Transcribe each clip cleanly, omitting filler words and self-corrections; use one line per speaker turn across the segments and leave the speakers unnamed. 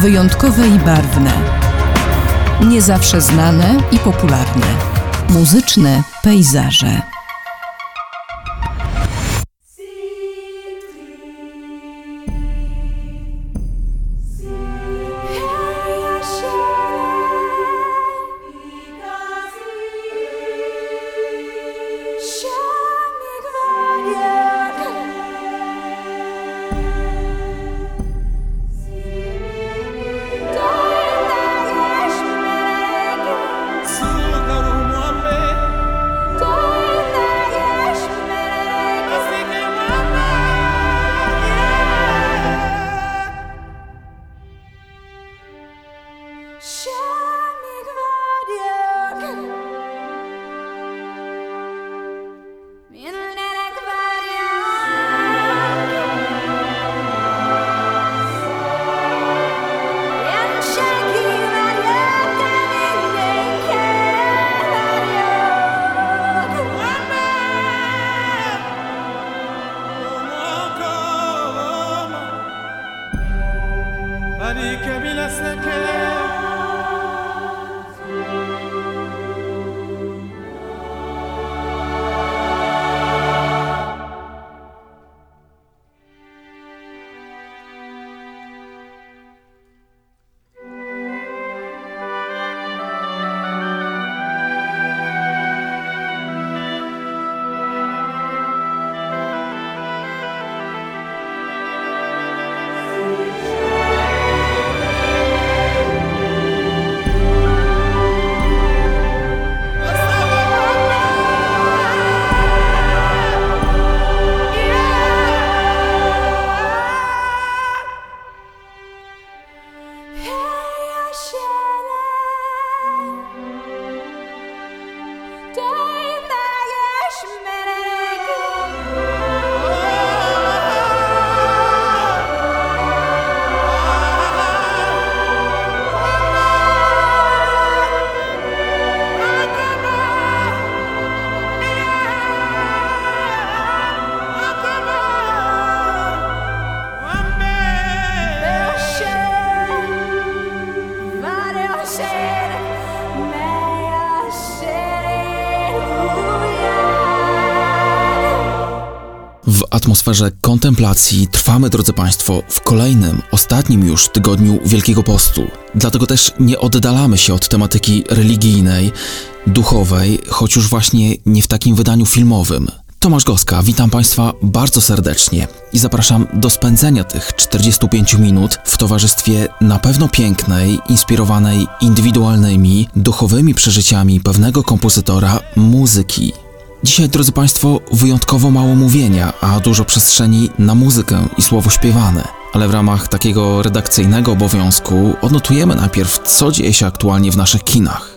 Wyjątkowe i barwne. Nie zawsze znane i popularne. Muzyczne pejzaże.
W atmosferze kontemplacji trwamy, drodzy Państwo, w kolejnym, ostatnim już tygodniu Wielkiego Postu. Dlatego też nie oddalamy się od tematyki religijnej, duchowej, choć już właśnie nie w takim wydaniu filmowym. Tomasz Goska, witam Państwa bardzo serdecznie i zapraszam do spędzenia tych 45 minut w towarzystwie na pewno pięknej, inspirowanej indywidualnymi, duchowymi przeżyciami pewnego kompozytora muzyki. Dzisiaj, drodzy Państwo, wyjątkowo mało mówienia, a dużo przestrzeni na muzykę i słowo śpiewane. Ale w ramach takiego redakcyjnego obowiązku odnotujemy najpierw, co dzieje się aktualnie w naszych kinach.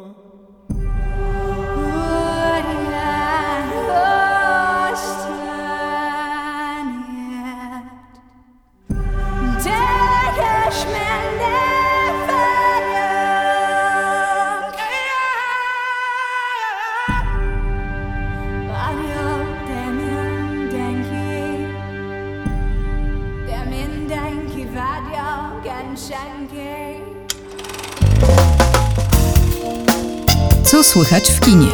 Co słychać w kinie?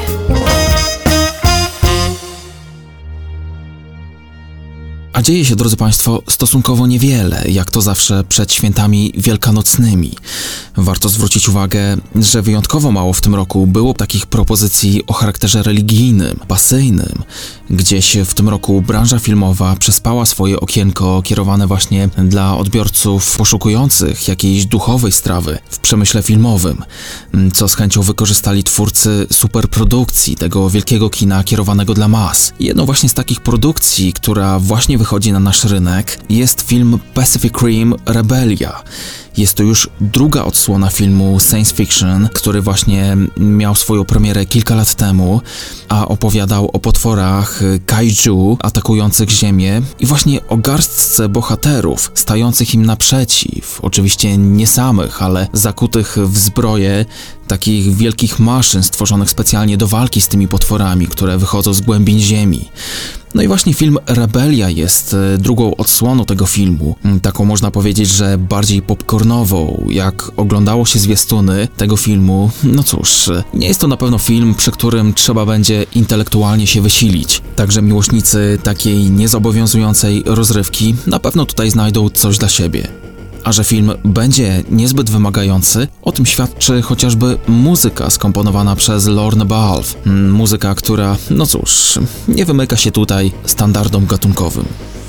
A dzieje się, drodzy Państwo, stosunkowo niewiele, jak to zawsze przed świętami wielkanocnymi. Warto zwrócić uwagę, że wyjątkowo mało w tym roku było takich propozycji o charakterze religijnym, pasyjnym. Gdzieś w tym roku branża filmowa przespała swoje okienko kierowane właśnie dla odbiorców poszukujących jakiejś duchowej strawy w przemyśle filmowym, co z chęcią wykorzystali twórcy superprodukcji tego wielkiego kina kierowanego dla mas. Jedną właśnie z takich produkcji, która właśnie wychodzi na nasz rynek, jest film Pacific Rim Rebellia. Jest to już druga odsłona filmu science fiction, który właśnie miał swoją premierę kilka lat temu, a opowiadał o potworach kaiju atakujących Ziemię i właśnie o garstce bohaterów stających im naprzeciw. Oczywiście nie samych, ale zakutych w zbroje, takich wielkich maszyn stworzonych specjalnie do walki z tymi potworami, które wychodzą z głębin ziemi. No i właśnie film Rebelia jest drugą odsłoną tego filmu, taką można powiedzieć, że bardziej popcornową. Jak oglądało się zwiastuny tego filmu, no cóż, nie jest to na pewno film, przy którym trzeba będzie intelektualnie się wysilić. Także miłośnicy takiej niezobowiązującej rozrywki na pewno tutaj znajdą coś dla siebie. A że film będzie niezbyt wymagający, o tym świadczy chociażby muzyka skomponowana przez Lorne Balfe. Muzyka, która, no cóż, nie wymyka się tutaj standardom gatunkowym.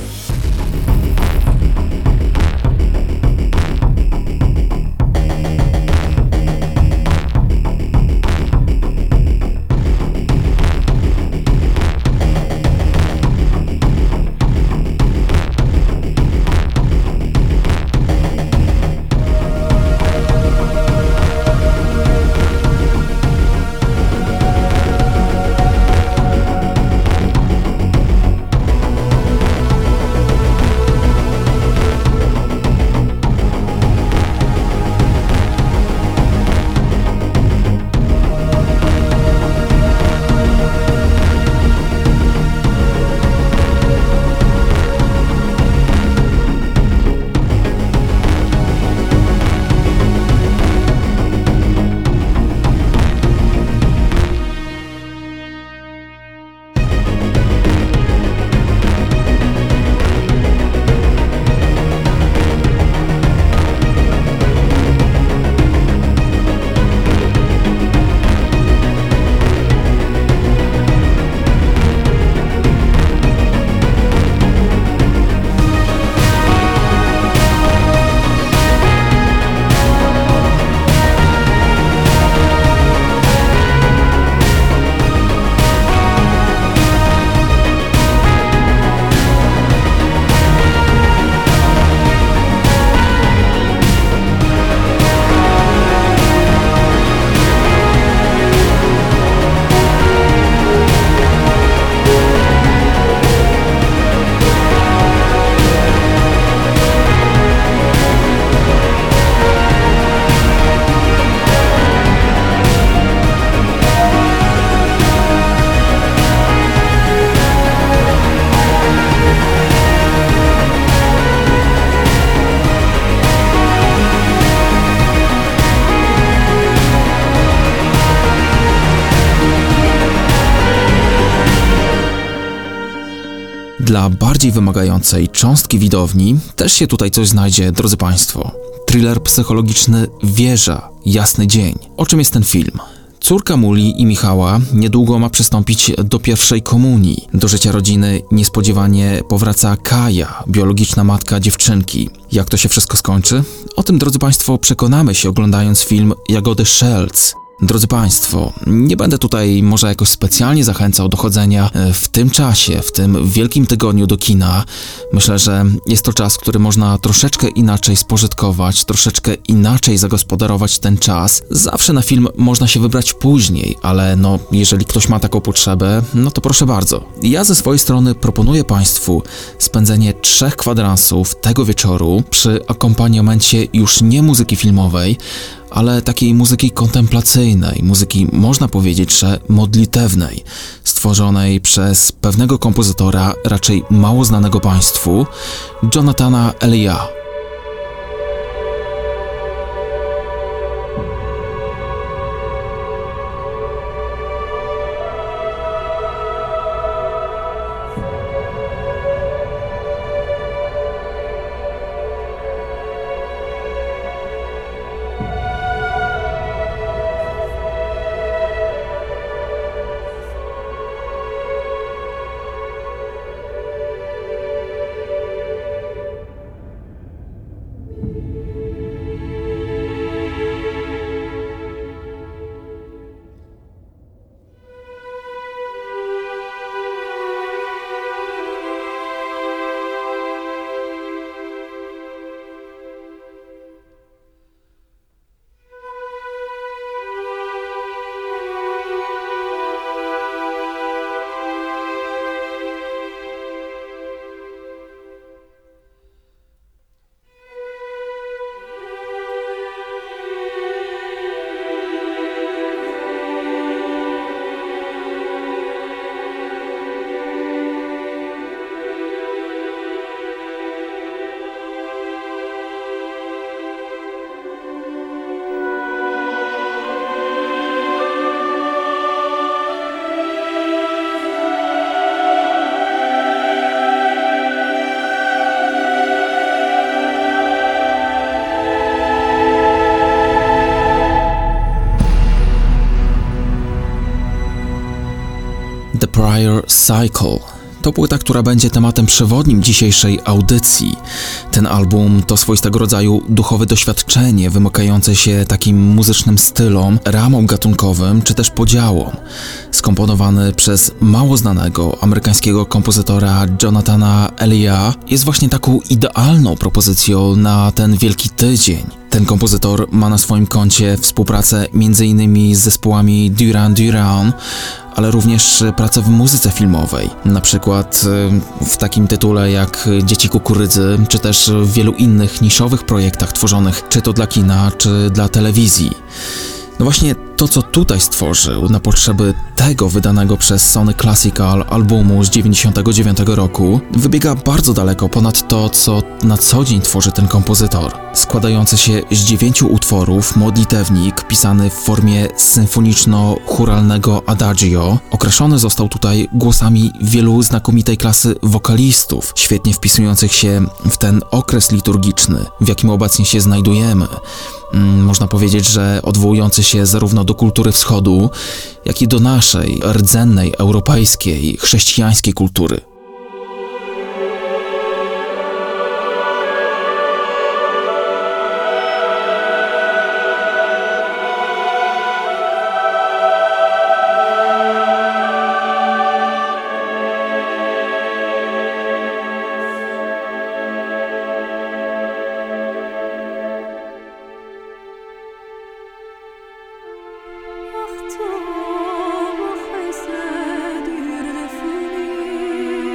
Dla bardziej wymagającej cząstki widowni też się tutaj coś znajdzie, drodzy Państwo. Thriller psychologiczny Wieża, jasny dzień. O czym jest ten film? Córka Muli i Michała niedługo ma przystąpić do pierwszej komunii. Do życia rodziny niespodziewanie powraca Kaja, biologiczna matka dziewczynki. Jak to się wszystko skończy? O tym, drodzy Państwo, przekonamy się oglądając film Jagody Szelc. Drodzy Państwo, nie będę tutaj może jakoś specjalnie zachęcał do chodzenia w tym czasie, w tym wielkim tygodniu do kina. Myślę, że jest to czas, który można troszeczkę inaczej spożytkować, troszeczkę inaczej zagospodarować ten czas. Zawsze na film można się wybrać później, ale jeżeli ktoś ma taką potrzebę, to proszę bardzo. Ja ze swojej strony proponuję Państwu spędzenie 3 kwadransów tego wieczoru przy akompaniamencie już nie muzyki filmowej, ale takiej muzyki kontemplacyjnej, muzyki można powiedzieć, że modlitewnej, stworzonej przez pewnego kompozytora, raczej mało znanego Państwu, Jonathana Elia. Fire Cycle. To płyta, która będzie tematem przewodnim dzisiejszej audycji. Ten album to swoistego rodzaju duchowe doświadczenie wymykające się takim muzycznym stylom, ramom gatunkowym czy też podziałom. Skomponowany przez mało znanego amerykańskiego kompozytora Jonathana Elia, jest właśnie taką idealną propozycją na ten wielki tydzień. Ten kompozytor ma na swoim koncie współpracę m.in. z zespołami Duran Duran, ale również pracę w muzyce filmowej, na przykład w takim tytule jak Dzieci Kukurydzy, czy też w wielu innych niszowych projektach tworzonych czy to dla kina, czy dla telewizji. No właśnie to, co tutaj stworzył na potrzeby tego wydanego przez Sony Classical albumu z 1999 roku, wybiega bardzo daleko ponad to, co na co dzień tworzy ten kompozytor. Składający się z 9 utworów, modlitewnik pisany w formie symfoniczno-chóralnego adagio, okraszony został tutaj głosami wielu znakomitej klasy wokalistów, świetnie wpisujących się w ten okres liturgiczny, w jakim obecnie się znajdujemy. Można powiedzieć, że odwołujący się zarówno do kultury wschodu, jak i do naszej, rdzennej, europejskiej, chrześcijańskiej kultury.
Toi, dur de folie.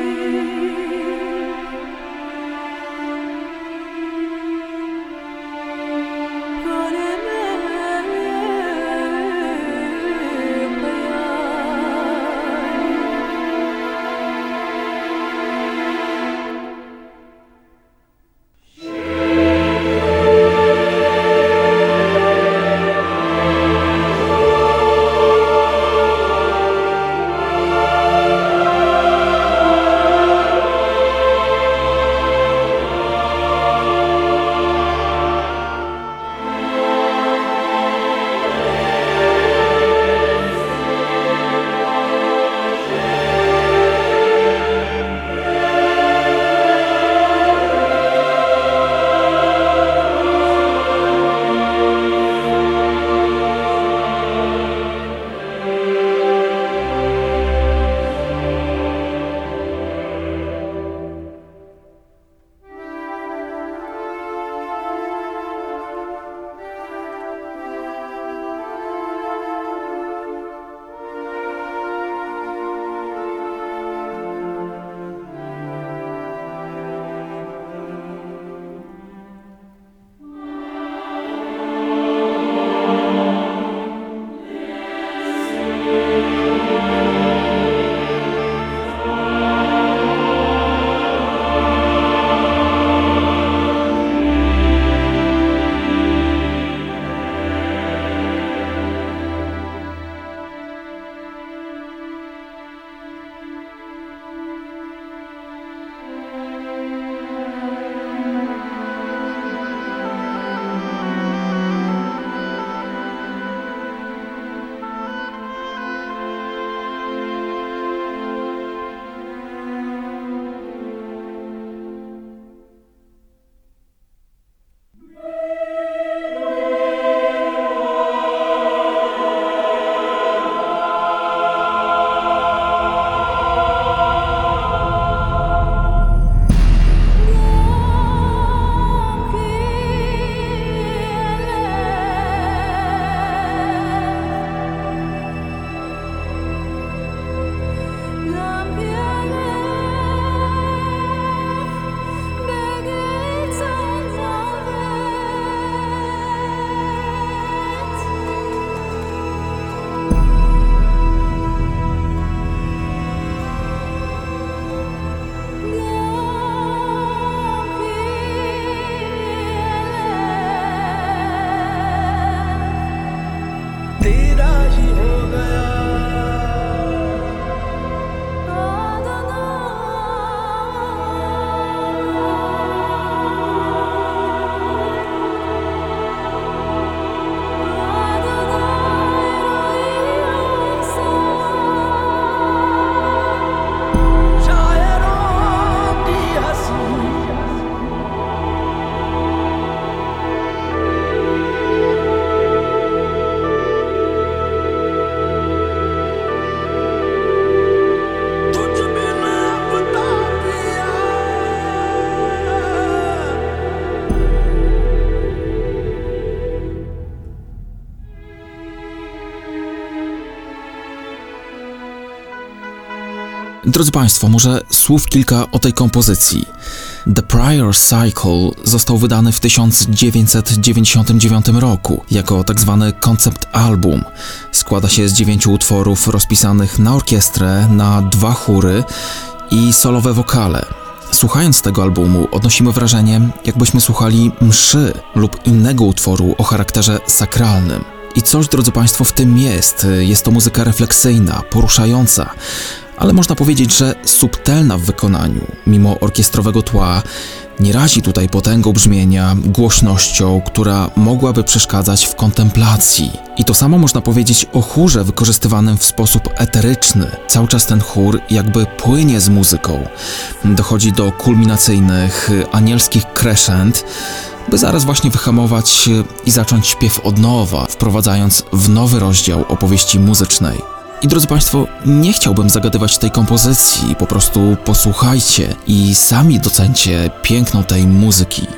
Drodzy Państwo, może słów kilka o tej kompozycji. The Prior Cycle został wydany w 1999 roku jako tak zwany concept album. Składa się z 9 utworów rozpisanych na orkiestrę, na 2 chóry i solowe wokale. Słuchając tego albumu odnosimy wrażenie, jakbyśmy słuchali mszy lub innego utworu o charakterze sakralnym. I coś, drodzy Państwo, w tym jest. Jest to muzyka refleksyjna, poruszająca, ale można powiedzieć, że subtelna w wykonaniu. Mimo orkiestrowego tła nie razi tutaj potęgą brzmienia, głośnością, która mogłaby przeszkadzać w kontemplacji. I to samo można powiedzieć o chórze wykorzystywanym w sposób eteryczny. Cały czas ten chór jakby płynie z muzyką. Dochodzi do kulminacyjnych, anielskich crescend, by zaraz właśnie wyhamować i zacząć śpiew od nowa, wprowadzając w nowy rozdział opowieści muzycznej. I drodzy Państwo, nie chciałbym zagadywać tej kompozycji, po prostu posłuchajcie i sami docencie piękno tej muzyki.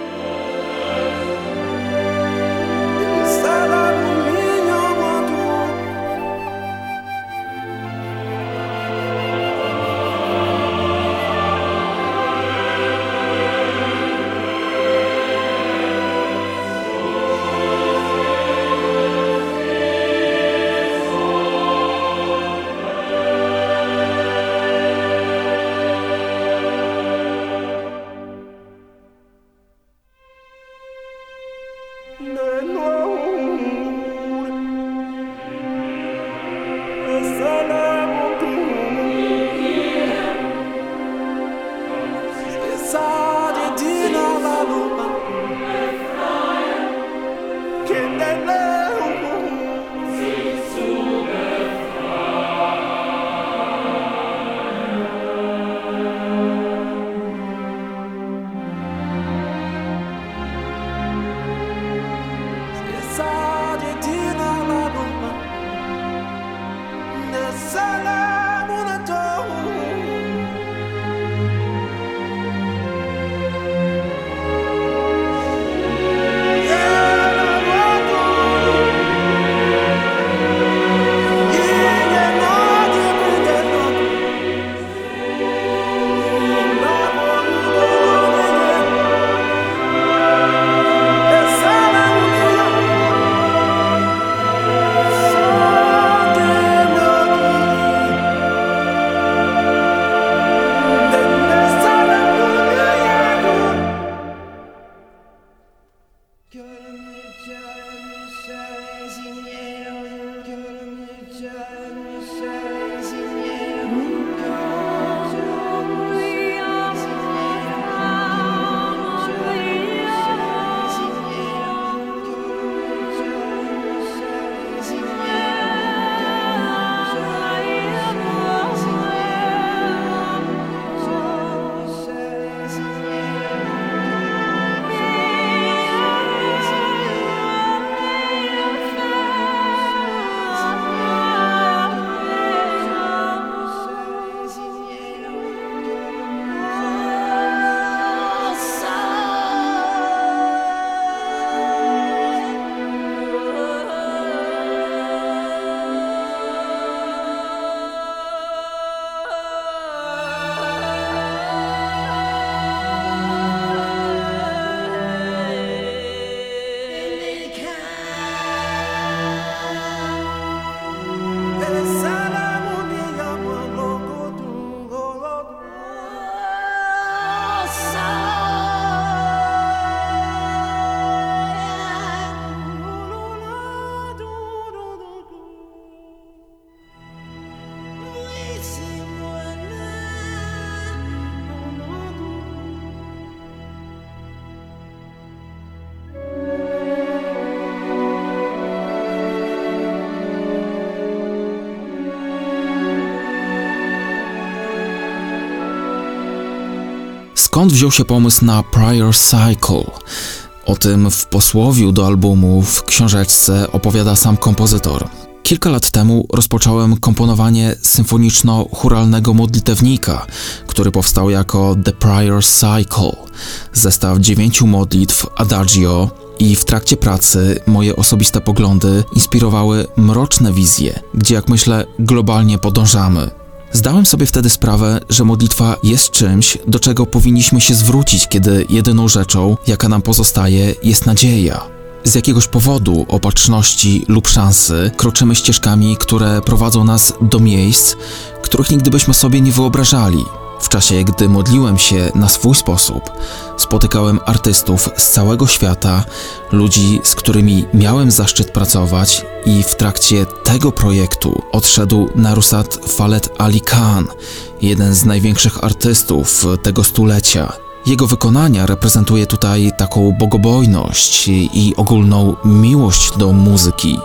Skąd wziął się pomysł na Prior Cycle? O tym w posłowiu do albumu w książeczce opowiada sam kompozytor. Kilka lat temu rozpocząłem komponowanie symfoniczno-chóralnego modlitewnika, który powstał jako The Prior Cycle, zestaw 9 modlitw Adagio, i w trakcie pracy moje osobiste poglądy inspirowały mroczne wizje, gdzie, jak myślę, globalnie podążamy. Zdałem sobie wtedy sprawę, że modlitwa jest czymś, do czego powinniśmy się zwrócić, kiedy jedyną rzeczą, jaka nam pozostaje, jest nadzieja. Z jakiegoś powodu, opatrzności lub szansy kroczymy ścieżkami, które prowadzą nas do miejsc, których nigdy byśmy sobie nie wyobrażali. W czasie, gdy modliłem się na swój sposób, spotykałem artystów z całego świata, ludzi, z którymi miałem zaszczyt pracować, i w trakcie tego projektu odszedł Nusrat Fateh Ali Khan, jeden z największych artystów tego stulecia. Jego wykonania reprezentuje tutaj taką bogobojność i ogólną miłość do muzyki.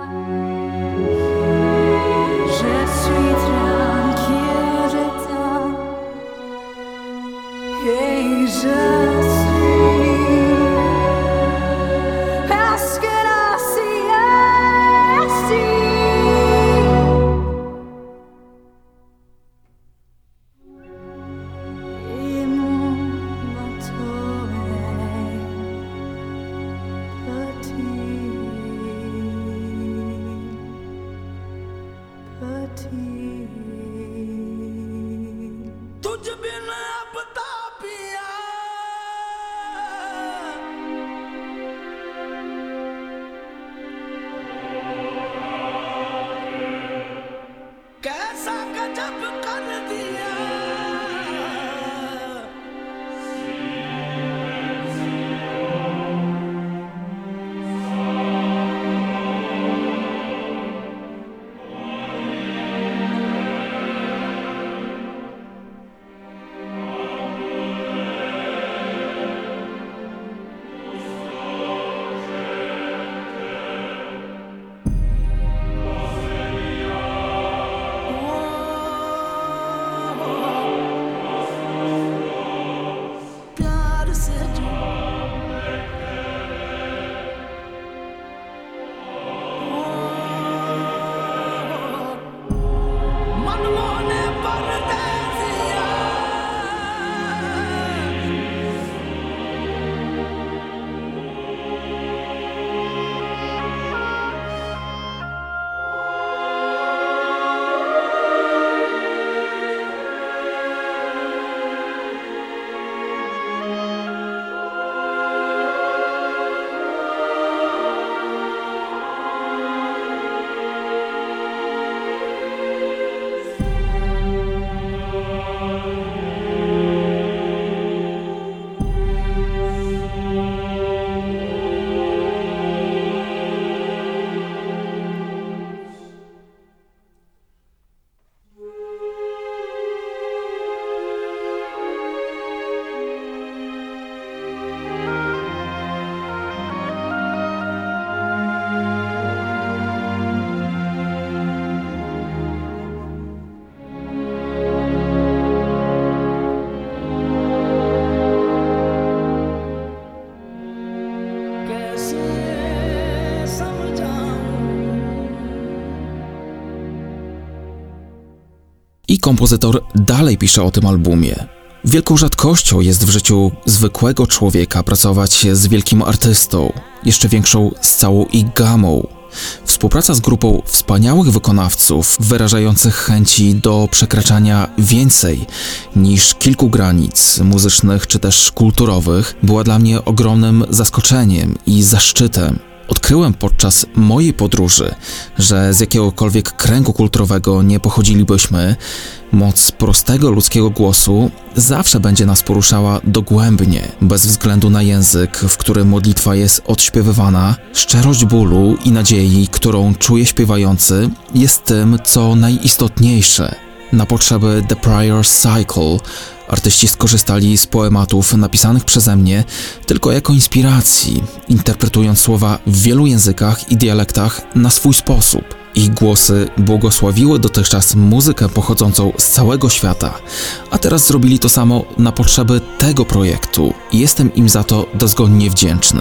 I kompozytor dalej pisze o tym albumie. Wielką rzadkością jest w życiu zwykłego człowieka pracować z wielkim artystą, jeszcze większą z całą ich gamą. Współpraca z grupą wspaniałych wykonawców wyrażających chęci do przekraczania więcej niż kilku granic muzycznych czy też kulturowych była dla mnie ogromnym zaskoczeniem i zaszczytem. Odkryłem podczas mojej podróży, że z jakiegokolwiek kręgu kulturowego nie pochodzilibyśmy, moc prostego ludzkiego głosu zawsze będzie nas poruszała dogłębnie, bez względu na język, w którym modlitwa jest odśpiewywana. Szczerość bólu i nadziei, którą czuje śpiewający, jest tym, co najistotniejsze. Na potrzeby The Prior's Cycle artyści skorzystali z poematów napisanych przeze mnie tylko jako inspiracji, interpretując słowa w wielu językach i dialektach na swój sposób. Ich głosy błogosławiły dotychczas muzykę pochodzącą z całego świata, a teraz zrobili to samo na potrzeby tego projektu i jestem im za to dozgonnie wdzięczny.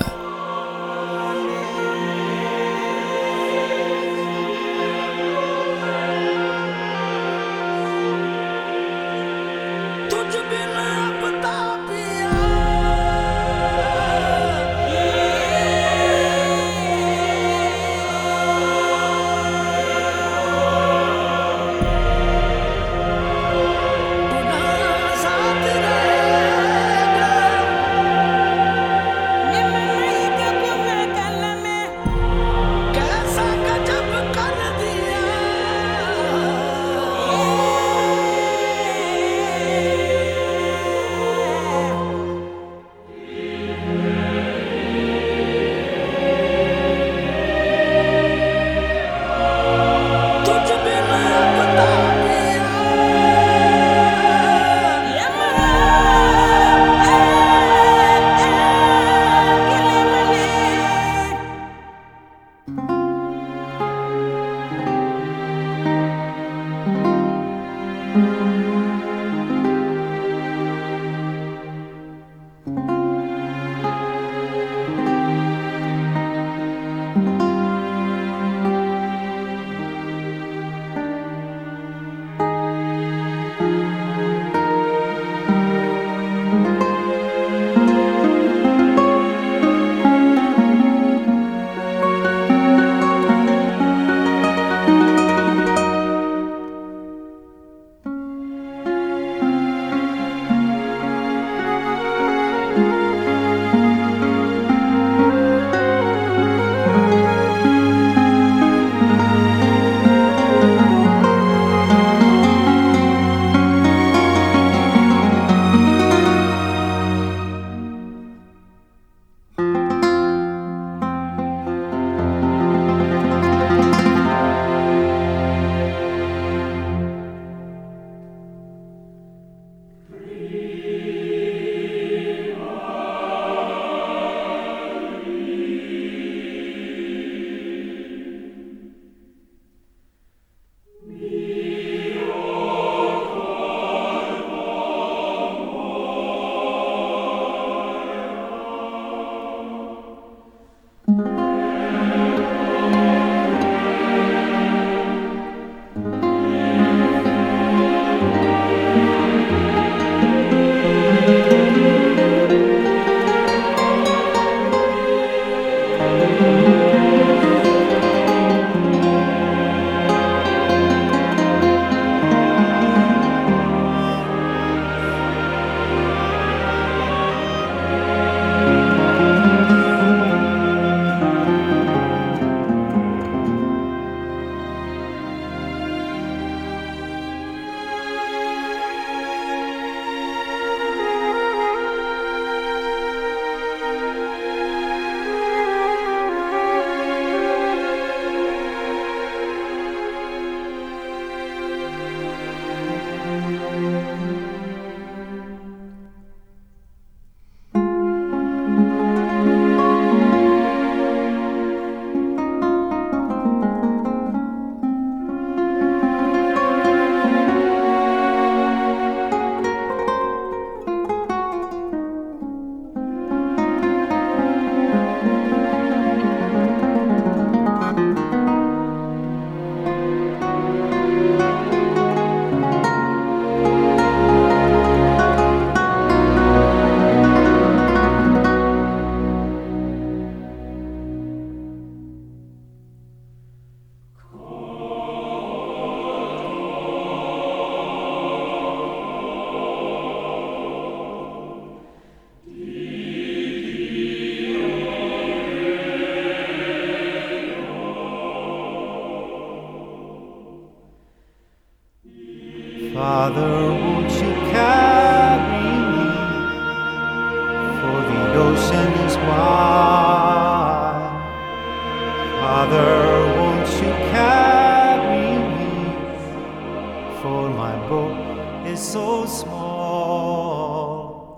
Father, won't you carry me, for the ocean is wide. Father, won't you carry me, for my boat is so small.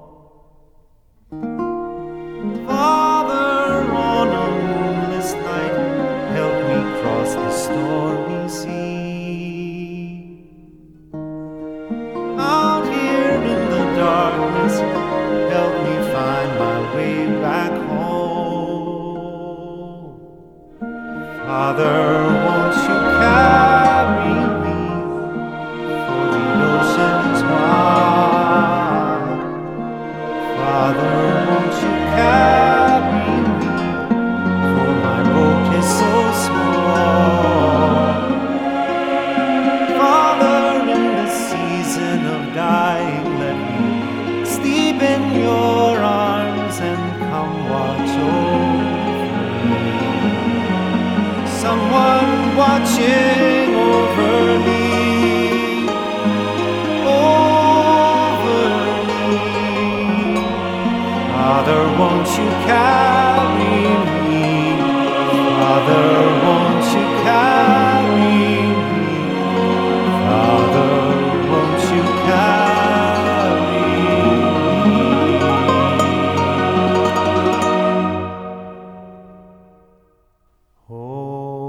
Father, on a moonless night, help me cross the stormy sea. Out here in the darkness, help me find my way back home. Father, won't you carry me, for the ocean is wide. Father, won't you carry me, for my boat is so small. Father, in the season of dying, let me sleep in your arms and come watch over me. Someone watching over me, over me. Father, won't you carry me? Father, won't you carry me? Father, won't you carry me? Oh.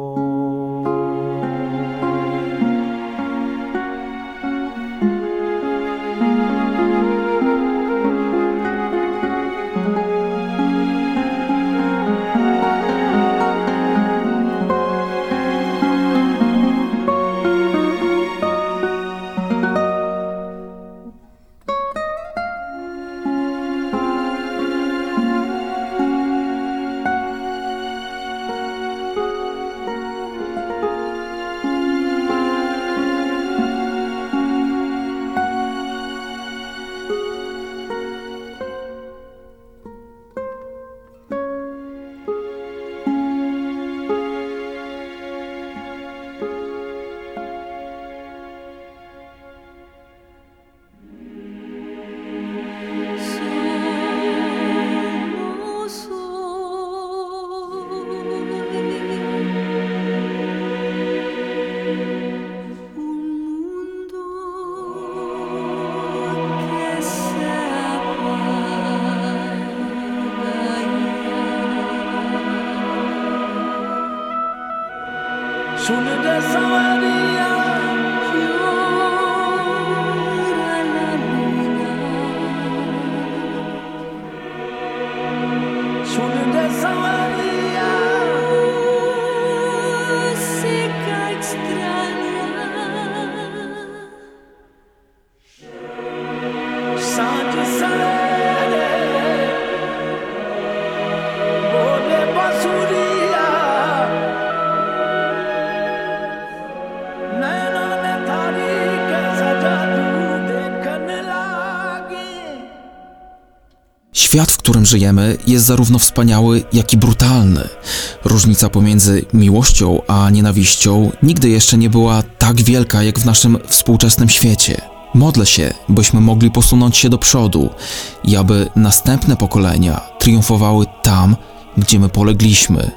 Świat, w którym żyjemy, jest zarówno wspaniały, jak i brutalny. Różnica pomiędzy miłością a nienawiścią nigdy jeszcze nie była tak wielka, jak w naszym współczesnym świecie. Modlę się, byśmy mogli posunąć się do przodu i aby następne pokolenia triumfowały tam, gdzie my polegliśmy.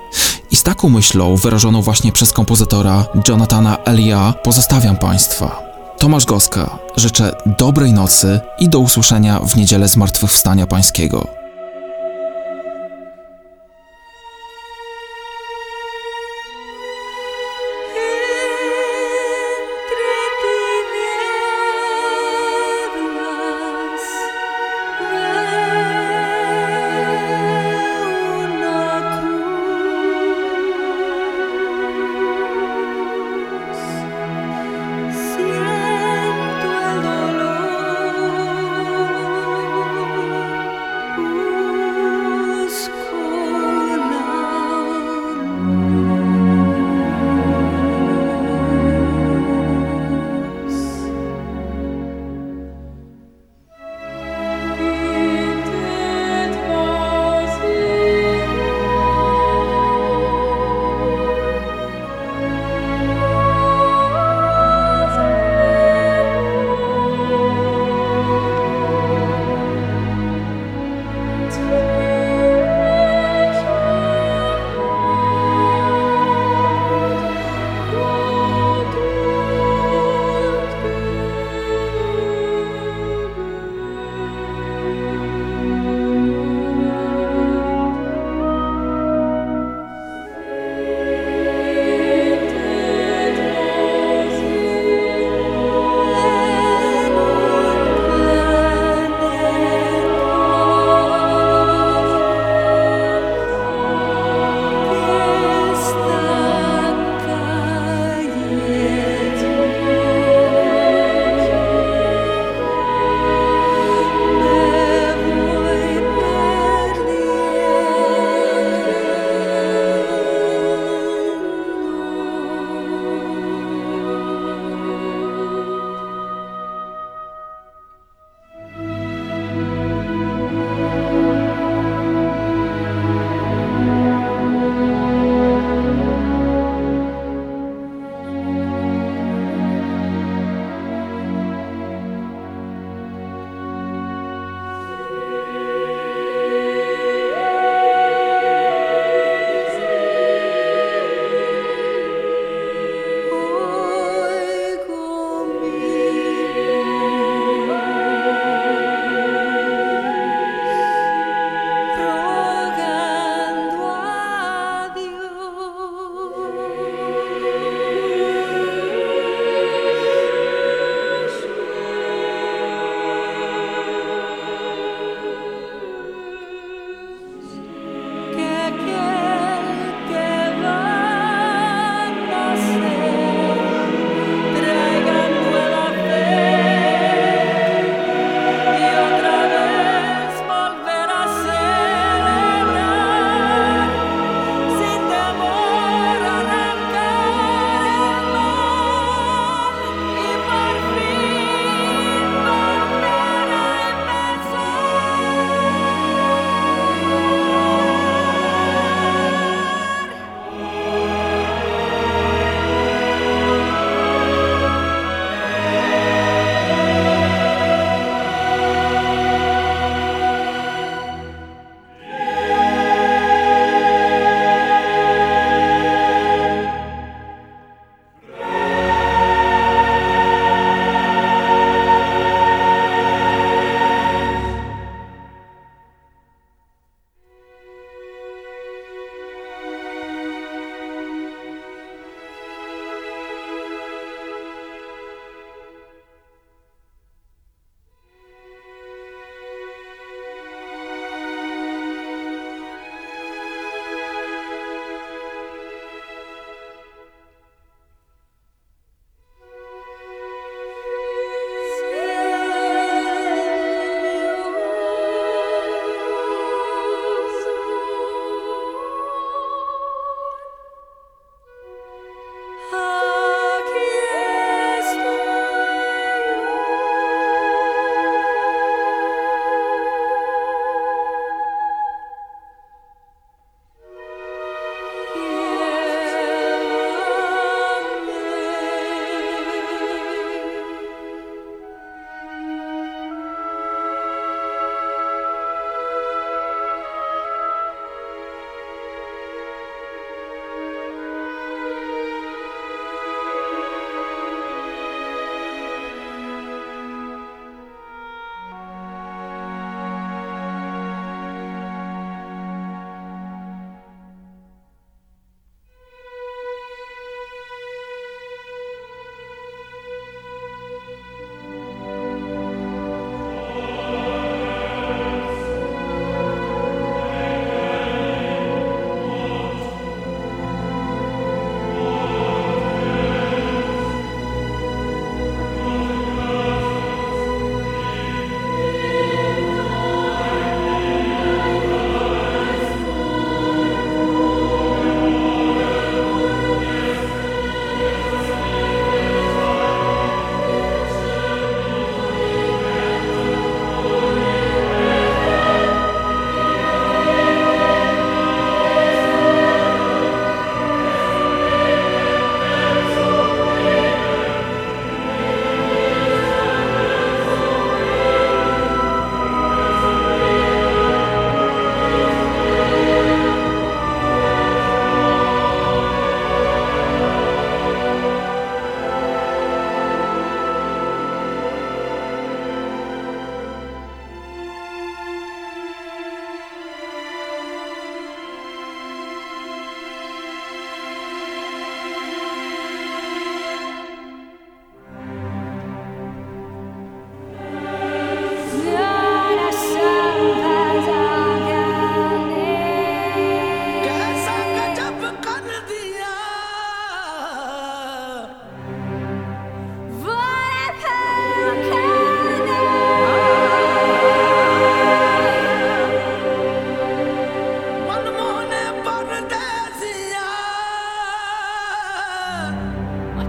I z taką myślą, wyrażoną właśnie przez kompozytora Jonathana Elia, pozostawiam Państwa. Tomasz Goska, życzę dobrej nocy i do usłyszenia w niedzielę Zmartwychwstania Pańskiego.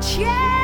chance.